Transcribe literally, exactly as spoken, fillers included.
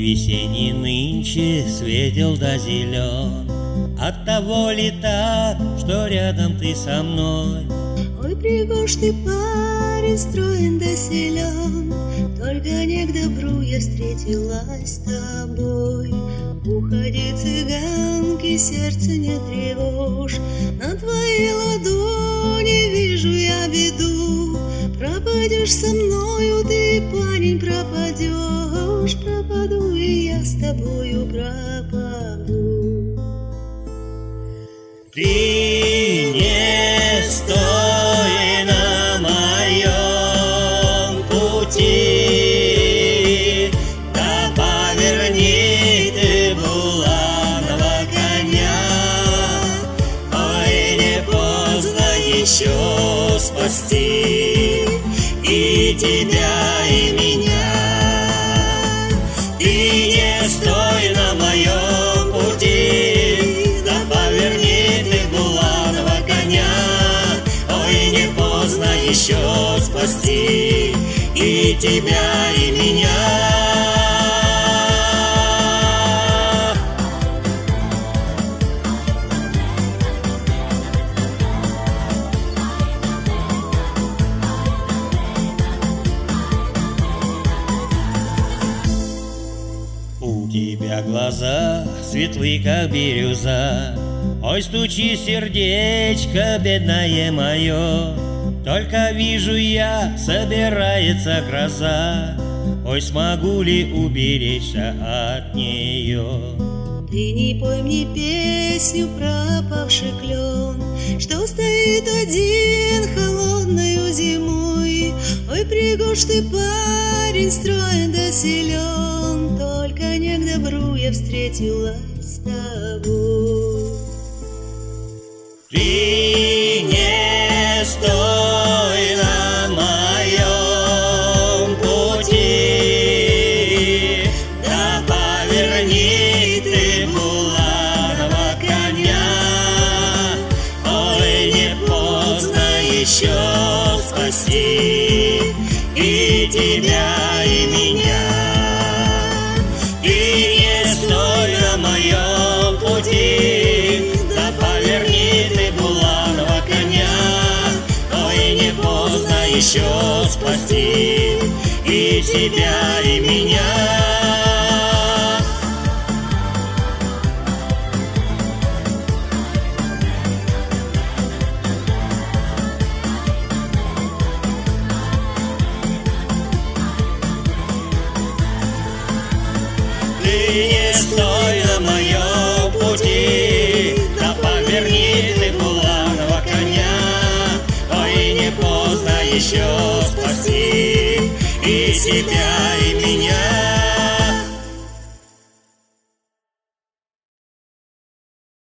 весенний нынче светел да зелен, оттого ли так, что рядом ты со мной? Ой, пригож ты, парень, строен да силен, только не к добру я встретилась с тобой. Уходи, цыганки, сердце не тревожь, на твоей ладони вижу я беду. Пропадешь со мною ты, парень, пропадешь, пропаду и я с тобою пропаду. Ты не стой на моем пути, да поверни ты буланого коня. Ой, не поздно еще спасти и тебя, и меня. Ты не стой на моем пути, да поверни ты буланого коня. Ой, не поздно еще спасти и тебя, и меня. У тебя глаза светлы, как бирюза, ой, стучи, сердечко, бедное мое. Только вижу я, собирается гроза, ой, смогу ли уберечься от нее? Ты не пой мне песню про опавший клен, что стоит один холодною зимой. Ой, пригож ты, парень, строен да силен, только не к добру я встретилась с тобой. Ты не стой на моем пути, да поверни ты буланого коня. Ой, не поздно еще спасти и тебя, и меня. Ты не стой на моем пути, да поверни ты буланого коня. Ой, не поздно еще спасти и тебя, и меня. Ты не стой на моем пути, да поверни ты буланого коня. Ой, не поздно еще спасти и себя, и меня.